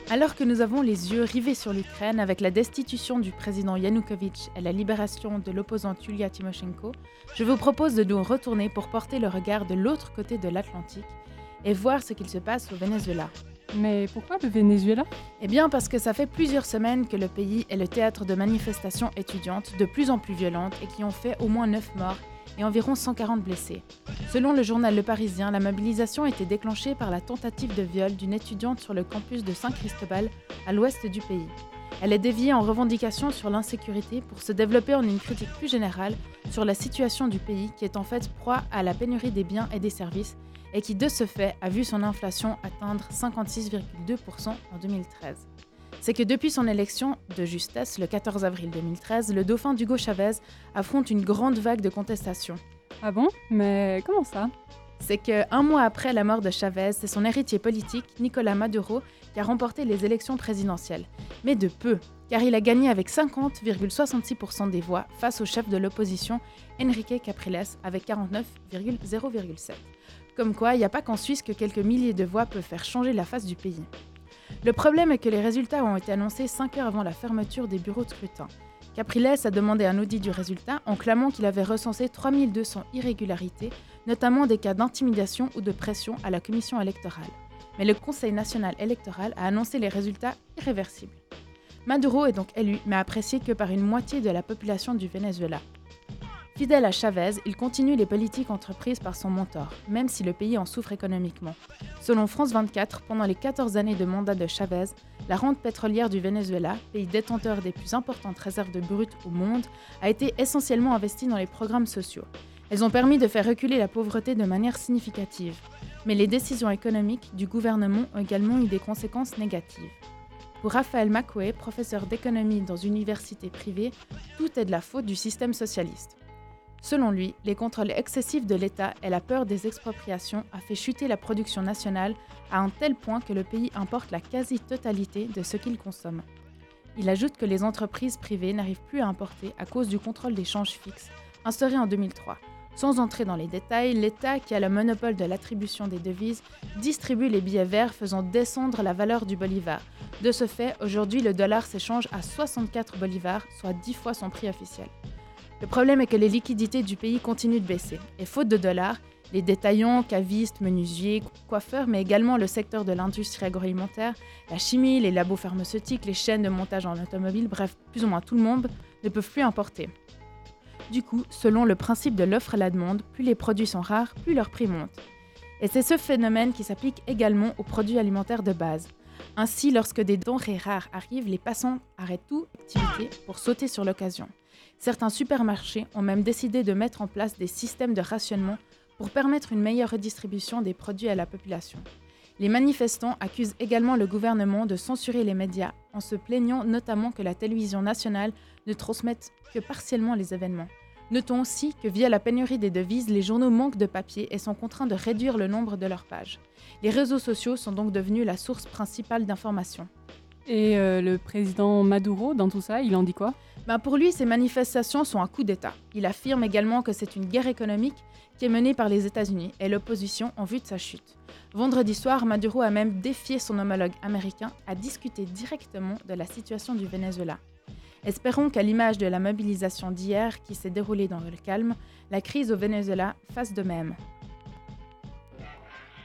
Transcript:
Alors que nous avons les yeux rivés sur l'Ukraine avec la destitution du président Yanukovych et la libération de l'opposante Yulia Tymoshenko, je vous propose de nous retourner pour porter le regard de l'autre côté de l'Atlantique et voir ce qu'il se passe au Venezuela. Mais pourquoi le Venezuela? Eh bien parce que ça fait plusieurs semaines que le pays est le théâtre de manifestations étudiantes de plus en plus violentes et qui ont fait au moins 9 morts et environ 140 blessés. Selon le journal Le Parisien, la mobilisation a été déclenchée par la tentative de viol d'une étudiante sur le campus de San Cristobal, à l'ouest du pays. Elle est déviée en revendication sur l'insécurité pour se développer en une critique plus générale sur la situation du pays qui est en fait proie à la pénurie des biens et des services et qui de ce fait a vu son inflation atteindre 56,2% en 2013. C'est que depuis son élection de justesse le 14 avril 2013, le dauphin Hugo Chavez affronte une grande vague de contestation. Ah bon? Mais comment ça? C'est qu'un mois après la mort de Chavez, c'est son héritier politique, Nicolás Maduro, qui a remporté les élections présidentielles. Mais de peu, car il a gagné avec 50,66% des voix face au chef de l'opposition, Enrique Capriles, avec 49,0,7%. Comme quoi, il n'y a pas qu'en Suisse que quelques milliers de voix peuvent faire changer la face du pays. Le problème est que les résultats ont été annoncés 5 heures avant la fermeture des bureaux de scrutin. Capriles a demandé un audit du résultat en clamant qu'il avait recensé 3200 irrégularités, notamment des cas d'intimidation ou de pression à la commission électorale. Mais le Conseil national électoral a annoncé les résultats irréversibles. Maduro est donc élu, mais apprécié que par une moitié de la population du Venezuela. Fidèle à Chavez, il continue les politiques entreprises par son mentor, même si le pays en souffre économiquement. Selon France 24, pendant les 14 années de mandat de Chavez, la rente pétrolière du Venezuela, pays détenteur des plus importantes réserves de brut au monde, a été essentiellement investie dans les programmes sociaux. Elles ont permis de faire reculer la pauvreté de manière significative. Mais les décisions économiques du gouvernement ont également eu des conséquences négatives. Pour Rafael Macue, professeur d'économie dans une université privée, tout est de la faute du système socialiste. Selon lui, les contrôles excessifs de l'État et la peur des expropriations a fait chuter la production nationale à un tel point que le pays importe la quasi-totalité de ce qu'il consomme. Il ajoute que les entreprises privées n'arrivent plus à importer à cause du contrôle des changes fixes, instauré en 2003. Sans entrer dans les détails, l'État, qui a le monopole de l'attribution des devises, distribue les billets verts faisant descendre la valeur du bolivar. De ce fait, aujourd'hui, le dollar s'échange à 64 bolivars, soit 10 fois son prix officiel. Le problème est que les liquidités du pays continuent de baisser. Et faute de dollars, les détaillants, cavistes, menuisiers, coiffeurs, mais également le secteur de l'industrie agroalimentaire, la chimie, les labos pharmaceutiques, les chaînes de montage en automobile, bref, plus ou moins tout le monde, ne peuvent plus importer. Du coup, selon le principe de l'offre et la demande, plus les produits sont rares, plus leur prix monte. Et c'est ce phénomène qui s'applique également aux produits alimentaires de base. Ainsi, lorsque des denrées rares arrivent, les passants arrêtent toute activité pour sauter sur l'occasion. Certains supermarchés ont même décidé de mettre en place des systèmes de rationnement pour permettre une meilleure redistribution des produits à la population. Les manifestants accusent également le gouvernement de censurer les médias en se plaignant notamment que la télévision nationale ne transmette que partiellement les événements. Notons aussi que via la pénurie des devises, les journaux manquent de papier et sont contraints de réduire le nombre de leurs pages. Les réseaux sociaux sont donc devenus la source principale d'information. Et le président Maduro, dans tout ça, il en dit quoi? Pour lui, ces manifestations sont un coup d'État. Il affirme également que c'est une guerre économique qui est menée par les États-Unis et l'opposition en vue de sa chute. Vendredi soir, Maduro a même défié son homologue américain à discuter directement de la situation du Venezuela. Espérons qu'à l'image de la mobilisation d'hier qui s'est déroulée dans le calme, la crise au Venezuela fasse de même.